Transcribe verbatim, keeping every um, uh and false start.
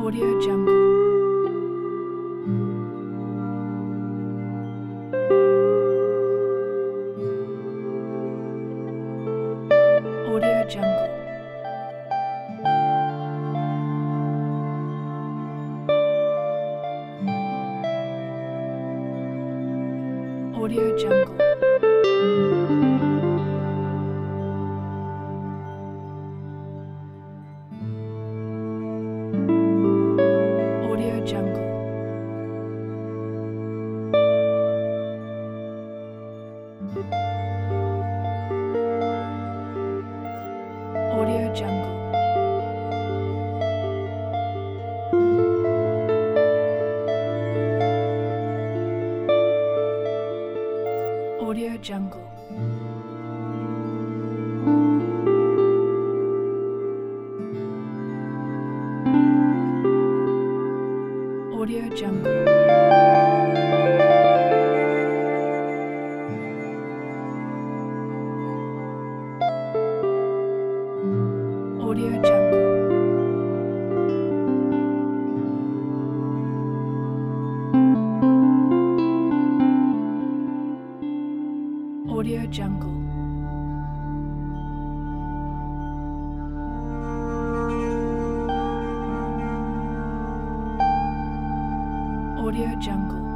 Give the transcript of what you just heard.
Audio Jungle. Audio Jungle. Audio Jungle. Audio Jungle. Audio Jungle. Audio Jungle. Audio Jungle. Audio Jungle. Audio Jungle. Audio Jungle.